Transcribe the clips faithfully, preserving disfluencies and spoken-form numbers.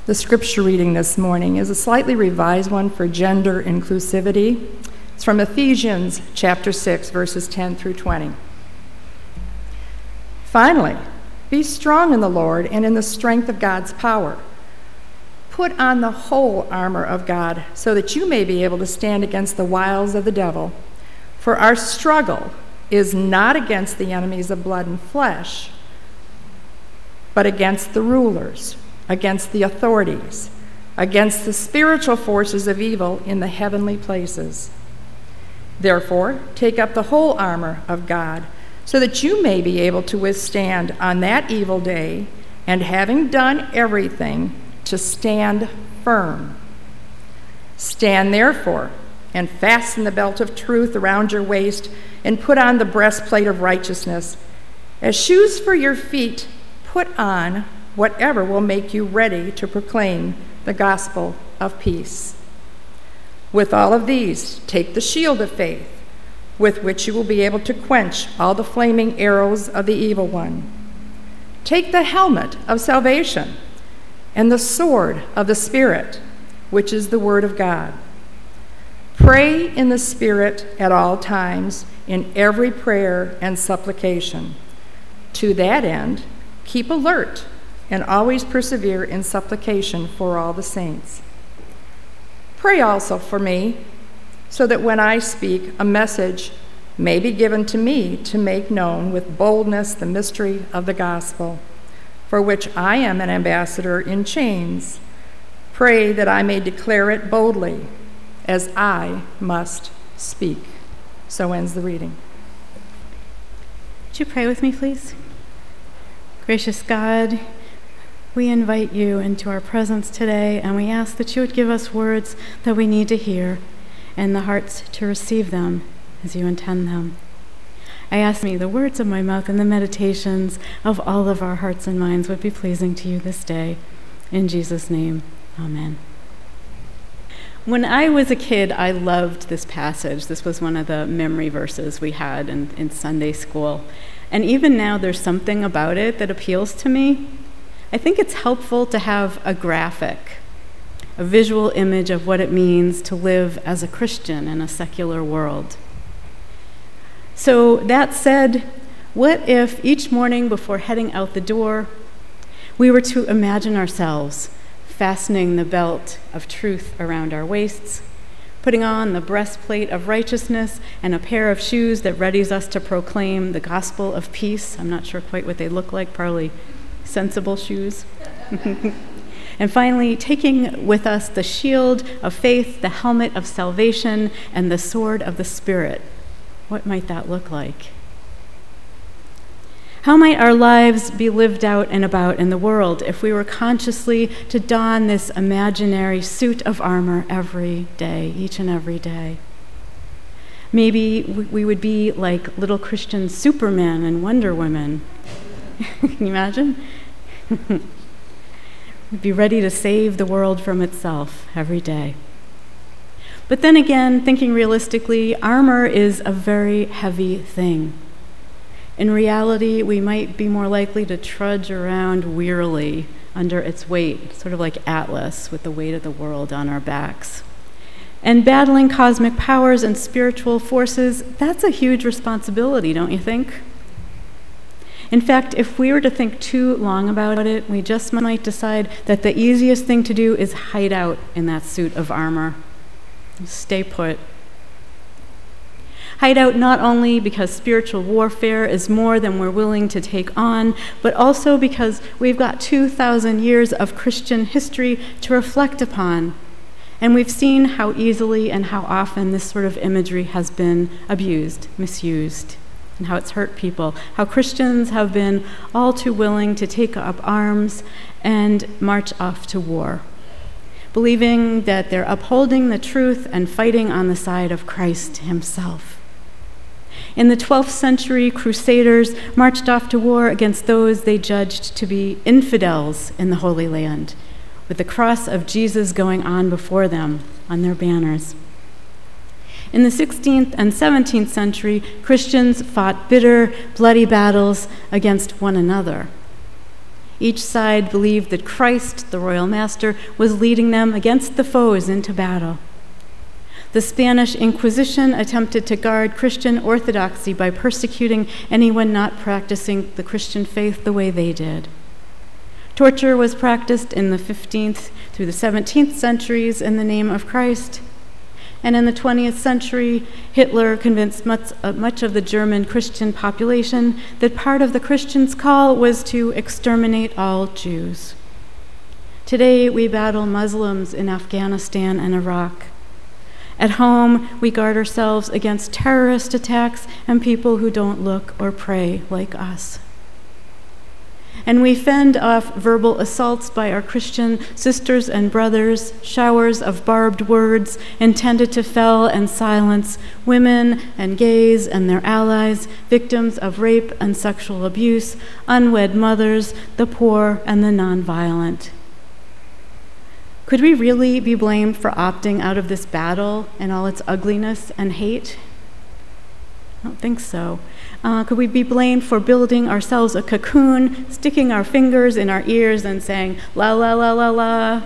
The scripture reading this morning is a slightly revised one for gender inclusivity. It's from Ephesians chapter six, verses ten through twenty. Finally, be strong in the Lord and in the strength of God's power. Put on the whole armor of God so that you may be able to stand against the wiles of the devil. For our struggle is not against the enemies of blood and flesh, but against the rulers, against the authorities, against the spiritual forces of evil in the heavenly places. Therefore, take up the whole armor of God, so that you may be able to withstand on that evil day, and having done everything, to stand firm. Stand therefore, and fasten the belt of truth around your waist, and put on the breastplate of righteousness. As shoes for your feet, put on whatever will make you ready to proclaim the gospel of peace. With all of these, take the shield of faith, with which you will be able to quench all the flaming arrows of the evil one. Take the helmet of salvation and the sword of the Spirit, which is the word of God. Pray in the Spirit at all times, in every prayer and supplication. To that end, keep alert and always persevere in supplication for all the saints. Pray also for me, so that when I speak, a message may be given to me to make known with boldness the mystery of the gospel, for which I am an ambassador in chains. Pray that I may declare it boldly, as I must speak. So ends the reading. Would you pray with me, please? Gracious God, we invite you into our presence today, and we ask that you would give us words that we need to hear and the hearts to receive them as you intend them. I ask me the words of my mouth and the meditations of all of our hearts and minds would be pleasing to you this day. In Jesus' name, amen. When I was a kid, I loved this passage. This was one of the memory verses we had in, in Sunday school. And even now, there's something about it that appeals to me. I think it's helpful to have a graphic, a visual image of what it means to live as a Christian in a secular world. So that said, what if each morning before heading out the door, we were to imagine ourselves fastening the belt of truth around our waists, putting on the breastplate of righteousness and a pair of shoes that readies us to proclaim the gospel of peace. I'm not sure quite what they look like, probably sensible shoes. And finally, taking with us the shield of faith, the helmet of salvation, and the sword of the Spirit. What might that look like? How might our lives be lived out and about in the world if we were consciously to don this imaginary suit of armor every day, each and every day? Maybe we would be like little Christian Superman and Wonder Woman. Can you imagine? We'd be ready to save the world from itself every day. But then again, thinking realistically, armor is a very heavy thing. In reality, we might be more likely to trudge around wearily under its weight, sort of like Atlas with the weight of the world on our backs. And battling cosmic powers and spiritual forces, that's a huge responsibility, don't you think? In fact, if we were to think too long about it, we just might decide that the easiest thing to do is hide out in that suit of armor. Stay put. Hide out not only because spiritual warfare is more than we're willing to take on, but also because we've got two thousand years of Christian history to reflect upon. And we've seen how easily and how often this sort of imagery has been abused, misused, and how it's hurt people, how Christians have been all too willing to take up arms and march off to war, believing that they're upholding the truth and fighting on the side of Christ himself. In the twelfth century, Crusaders marched off to war against those they judged to be infidels in the Holy Land, with the cross of Jesus going on before them on their banners. In the sixteenth and seventeenth century, Christians fought bitter, bloody battles against one another. Each side believed that Christ, the royal master, was leading them against the foes into battle. The Spanish Inquisition attempted to guard Christian orthodoxy by persecuting anyone not practicing the Christian faith the way they did. Torture was practiced in the fifteenth through the seventeenth centuries in the name of Christ. And in the twentieth century, Hitler convinced much, uh, much of the German Christian population that part of the Christians' call was to exterminate all Jews. Today, we battle Muslims in Afghanistan and Iraq. At home, we guard ourselves against terrorist attacks and people who don't look or pray like us. And we fend off verbal assaults by our Christian sisters and brothers, showers of barbed words intended to fell and silence women and gays and their allies, victims of rape and sexual abuse, unwed mothers, the poor, and the nonviolent. Could we really be blamed for opting out of this battle and all its ugliness and hate? I don't think so. Uh, could we be blamed for building ourselves a cocoon, sticking our fingers in our ears and saying, la, la, la, la, la?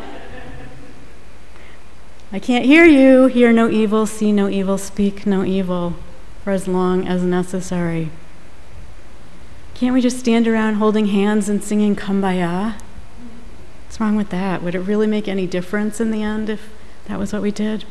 I can't hear you. Hear no evil, see no evil, speak no evil, for as long as necessary. Can't we just stand around holding hands and singing Kumbaya? What's wrong with that? Would it really make any difference in the end if that was what we did?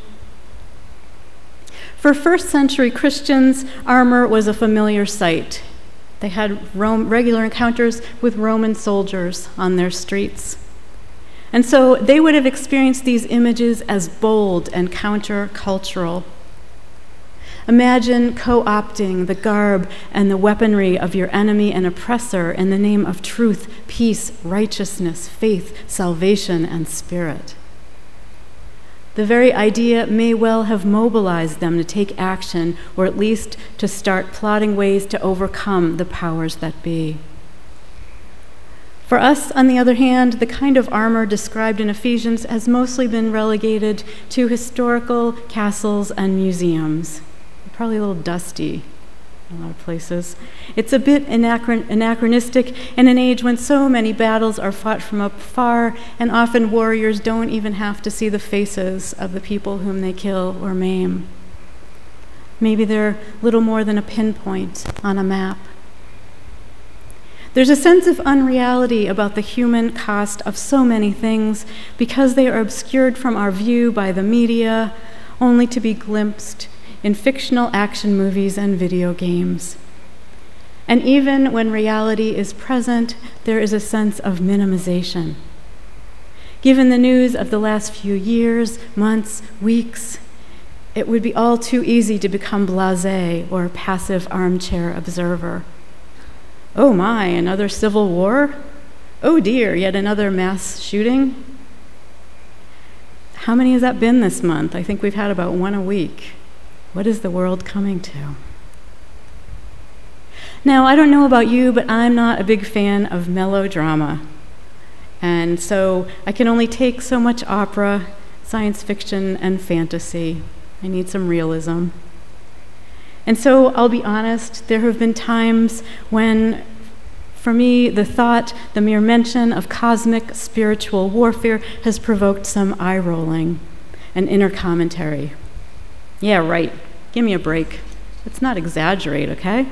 For first century Christians, armor was a familiar sight. They had Rome, regular encounters with Roman soldiers on their streets. And so they would have experienced these images as bold and countercultural. Imagine co-opting the garb and the weaponry of your enemy and oppressor in the name of truth, peace, righteousness, faith, salvation, and spirit. The very idea may well have mobilized them to take action, or at least to start plotting ways to overcome the powers that be. For us, on the other hand, the kind of armor described in Ephesians has mostly been relegated to historical castles and museums. Probably a little dusty in a lot of places. It's a bit anachron- anachronistic in an age when so many battles are fought from afar, and often warriors don't even have to see the faces of the people whom they kill or maim. Maybe they're little more than a pinpoint on a map. There's a sense of unreality about the human cost of so many things because they are obscured from our view by the media, only to be glimpsed in fictional action movies and video games. And even when reality is present, there is a sense of minimization. Given the news of the last few years, months, weeks, it would be all too easy to become blasé or passive armchair observer. Oh my, another civil war? Oh dear, yet another mass shooting? How many has that been this month? I think we've had about one a week. What is the world coming to? Now, I don't know about you, but I'm not a big fan of melodrama. And so I can only take so much opera, science fiction, and fantasy. I need some realism. And so I'll be honest, there have been times when, for me, the thought, the mere mention of cosmic spiritual warfare has provoked some eye-rolling and inner commentary. Yeah, right. Give me a break. Let's not exaggerate, okay?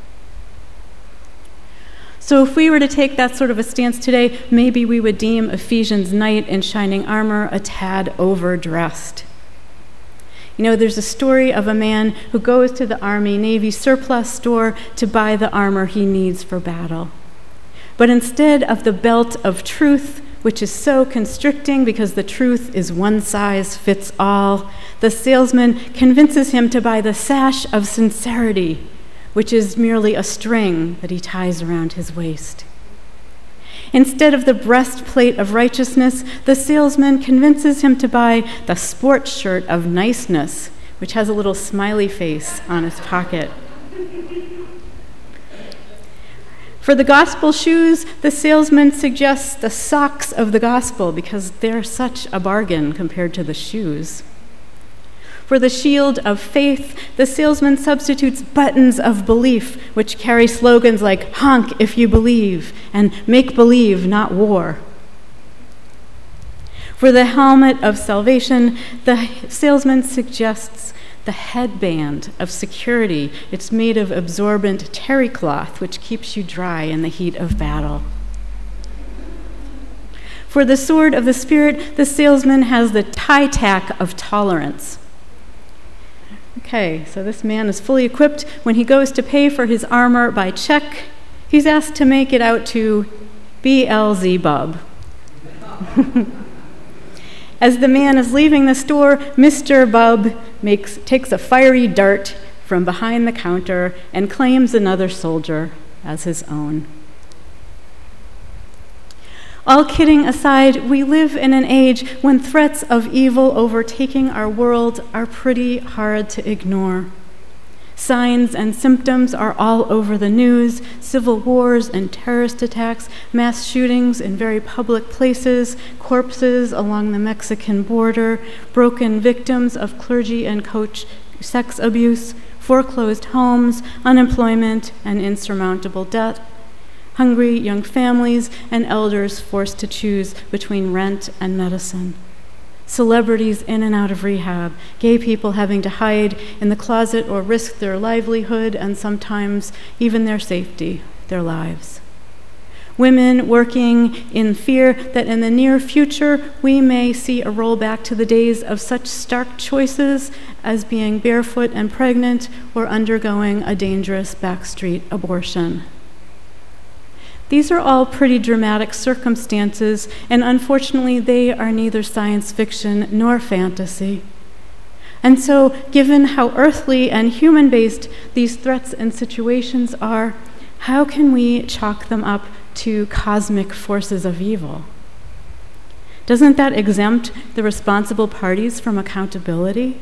So if we were to take that sort of a stance today, maybe we would deem Ephesians' knight in shining armor a tad overdressed. You know, there's a story of a man who goes to the Army Navy surplus store to buy the armor he needs for battle. But instead of the belt of truth, which is so constricting because the truth is one size fits all, the salesman convinces him to buy the sash of sincerity, which is merely a string that he ties around his waist. Instead of the breastplate of righteousness, the salesman convinces him to buy the sports shirt of niceness, which has a little smiley face on his pocket. For the gospel shoes, the salesman suggests the socks of the gospel because they're such a bargain compared to the shoes. For the shield of faith, the salesman substitutes buttons of belief, which carry slogans like honk if you believe and make believe, not war. For the helmet of salvation, the salesman suggests the headband of security. It's made of absorbent terry cloth, which keeps you dry in the heat of battle. For the sword of the Spirit, the salesman has the tie tack of tolerance. Okay, so this man is fully equipped. When he goes to pay for his armor by check, he's asked to make it out to Beelzebub. As the man is leaving the store, Mister Bub makes, takes a fiery dart from behind the counter and claims another soldier as his own. All kidding aside, we live in an age when threats of evil overtaking our world are pretty hard to ignore. Signs and symptoms are all over the news: civil wars and terrorist attacks, mass shootings in very public places, corpses along the Mexican border, broken victims of clergy and coach sex abuse, foreclosed homes, unemployment, and insurmountable debt. Hungry young families and elders forced to choose between rent and medicine. Celebrities in and out of rehab, gay people having to hide in the closet or risk their livelihood and sometimes even their safety, their lives. Women working in fear that in the near future we may see a rollback to the days of such stark choices as being barefoot and pregnant or undergoing a dangerous backstreet abortion. These are all pretty dramatic circumstances, and unfortunately, they are neither science fiction nor fantasy. And so, given how earthly and human-based these threats and situations are, how can we chalk them up to cosmic forces of evil? Doesn't that exempt the responsible parties from accountability?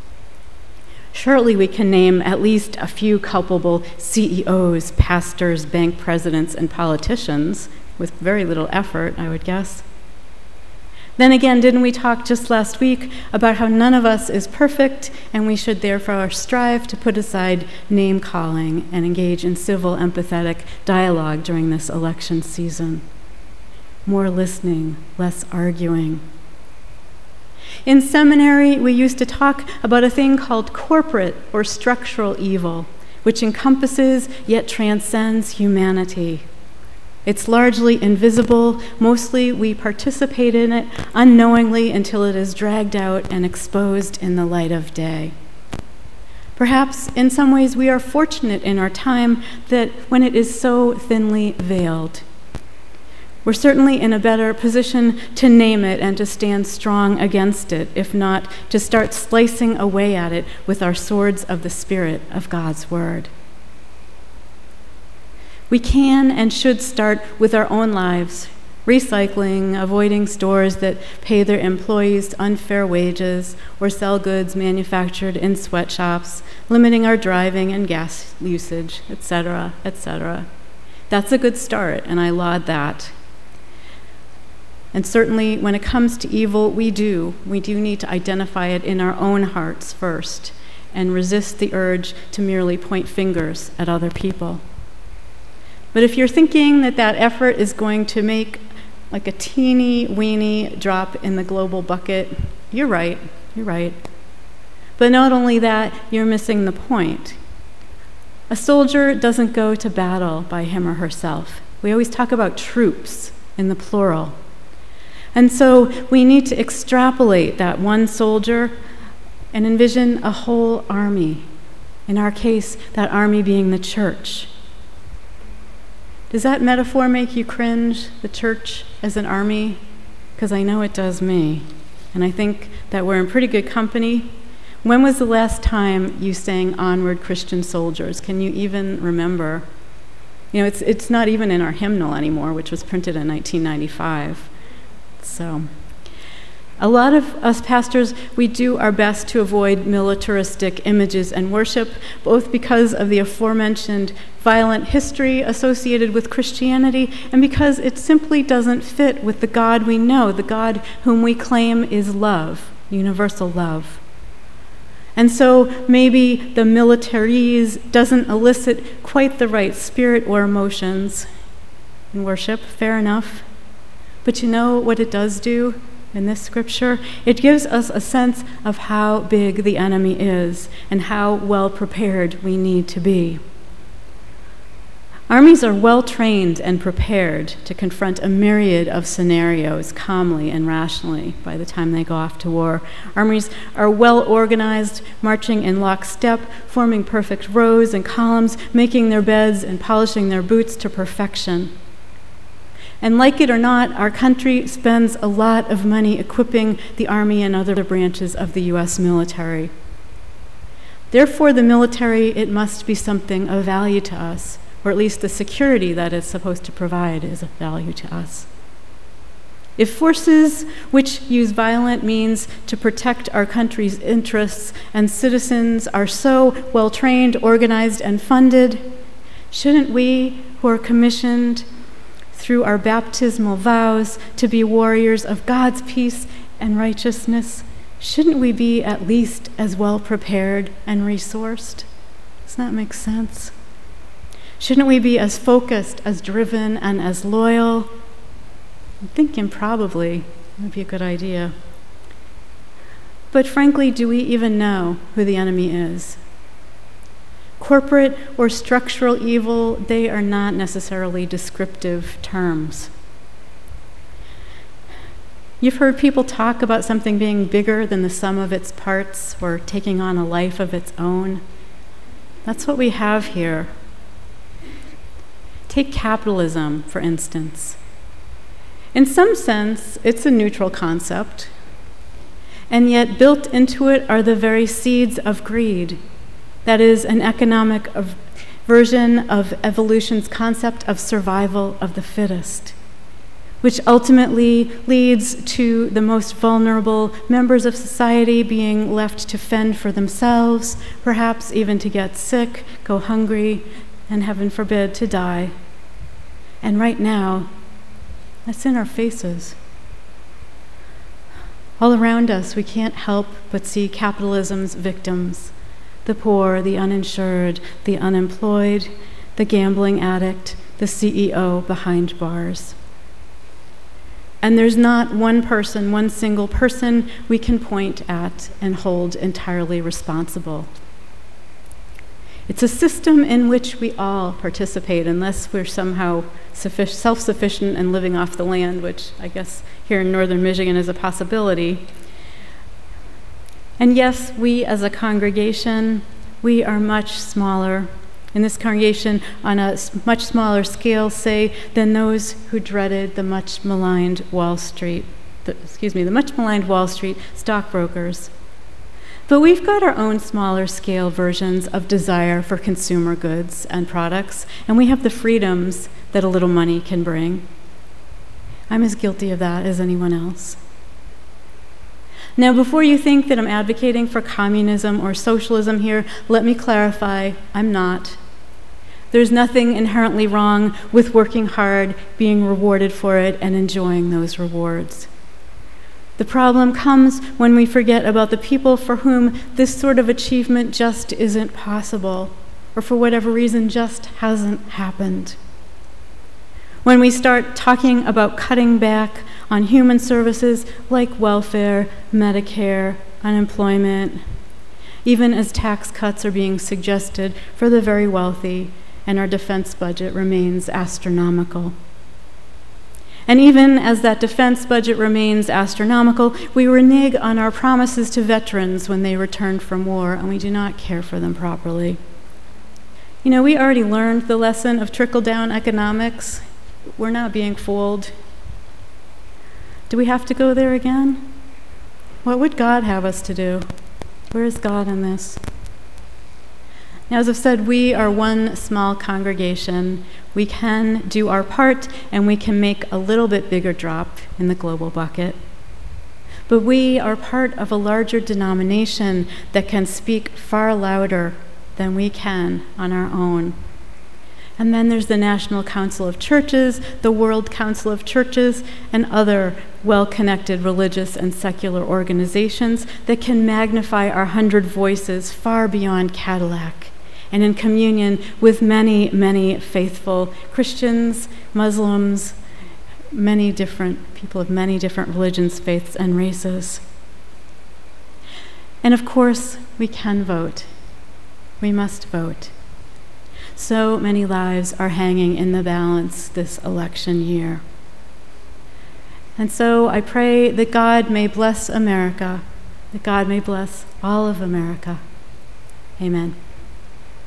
Surely we can name at least a few culpable C E Os, pastors, bank presidents, and politicians with very little effort, I would guess. Then again, didn't we talk just last week about how none of us is perfect and we should therefore strive to put aside name-calling and engage in civil, empathetic dialogue during this election season? More listening, less arguing. In seminary, we used to talk about a thing called corporate or structural evil, which encompasses yet transcends humanity. It's largely invisible. Mostly we participate in it unknowingly until it is dragged out and exposed in the light of day. Perhaps in some ways we are fortunate in our time that when it is so thinly veiled, we're certainly in a better position to name it and to stand strong against it, if not to start slicing away at it with our swords of the Spirit of God's Word. We can and should start with our own lives, recycling, avoiding stores that pay their employees unfair wages or sell goods manufactured in sweatshops, limiting our driving and gas usage, et cetera, et cetera. That's a good start, and I laud that. And certainly when it comes to evil, we do. We do need to identify it in our own hearts first and resist the urge to merely point fingers at other people. But if you're thinking that that effort is going to make like a teeny weeny drop in the global bucket, you're right, you're right. But not only that, you're missing the point. A soldier doesn't go to battle by him or herself. We always talk about troops in the plural. And so we need to extrapolate that one soldier and envision a whole army. In our case, that army being the church. Does that metaphor make you cringe, the church as an army? Because I know it does me. And I think that we're in pretty good company. When was the last time you sang Onward, Christian Soldiers? Can you even remember? You know, it's it's not even in our hymnal anymore, which was printed in nineteen ninety-five. So, a lot of us pastors, we do our best to avoid militaristic images and worship, both because of the aforementioned violent history associated with Christianity and because it simply doesn't fit with the God we know, the God whom we claim is love, universal love. And so maybe the militaries doesn't elicit quite the right spirit or emotions in worship, fair enough. But you know what it does do in this scripture? It gives us a sense of how big the enemy is and how well prepared we need to be. Armies are well trained and prepared to confront a myriad of scenarios calmly and rationally by the time they go off to war. Armies are well organized, marching in lockstep, forming perfect rows and columns, making their beds and polishing their boots to perfection. And like it or not, our country spends a lot of money equipping the Army and other branches of the U S military. Therefore, the military, it must be something of value to us, or at least the security that it's supposed to provide is of value to us. If forces which use violent means to protect our country's interests and citizens are so well trained, organized, and funded, shouldn't we, who are commissioned through our baptismal vows to be warriors of God's peace and righteousness, shouldn't we be at least as well prepared and resourced? Does that make sense? Shouldn't we be as focused, as driven, and as loyal? I'm thinking probably would be a good idea. But frankly, do we even know who the enemy is? Corporate or structural evil, they are not necessarily descriptive terms. You've heard people talk about something being bigger than the sum of its parts or taking on a life of its own. That's what we have here. Take capitalism, for instance. In some sense, it's a neutral concept, and yet built into it are the very seeds of greed. That is, an economic of version of evolution's concept of survival of the fittest, which ultimately leads to the most vulnerable members of society being left to fend for themselves, perhaps even to get sick, go hungry, and heaven forbid, to die. And right now, that's in our faces. All around us, we can't help but see capitalism's victims: the poor, the uninsured, the unemployed, the gambling addict, the C E O behind bars. And there's not one person, one single person we can point at and hold entirely responsible. It's a system in which we all participate, unless we're somehow suffic- self-sufficient and living off the land, which I guess here in northern Michigan is a possibility. And yes, we as a congregation, we are much smaller in this congregation on a much smaller scale, say, than those who dreaded the much maligned Wall Street, the, excuse me, the much maligned Wall Street stockbrokers. But we've got our own smaller scale versions of desire for consumer goods and products, and we have the freedoms that a little money can bring. I'm as guilty of that as anyone else. Now, before you think that I'm advocating for communism or socialism here, let me clarify, I'm not. There's nothing inherently wrong with working hard, being rewarded for it, and enjoying those rewards. The problem comes when we forget about the people for whom this sort of achievement just isn't possible, or for whatever reason just hasn't happened. When we start talking about cutting back on human services like welfare, Medicare, unemployment, even as tax cuts are being suggested for the very wealthy, and our defense budget remains astronomical. And even as that defense budget remains astronomical, we renege on our promises to veterans when they return from war, and we do not care for them properly. You know, we already learned the lesson of trickle-down economics. We're not being fooled. Do we have to go there again? What would God have us to do? Where is God in this? Now, as I've said, we are one small congregation. We can do our part, and we can make a little bit bigger drop in the global bucket. But we are part of a larger denomination that can speak far louder than we can on our own. And then there's the National Council of Churches, the World Council of Churches, and other well-connected religious and secular organizations that can magnify our hundred voices far beyond Cadillac, and in communion with many, many faithful Christians, Muslims, many different people of many different religions, faiths, and races. And of course, we can vote. We must vote. So many lives are hanging in the balance this election year. And so I pray that God may bless America, that God may bless all of America. Amen.